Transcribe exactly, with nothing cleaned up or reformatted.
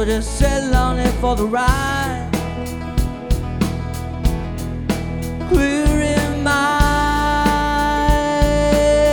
So just settle on it for the ride. Clear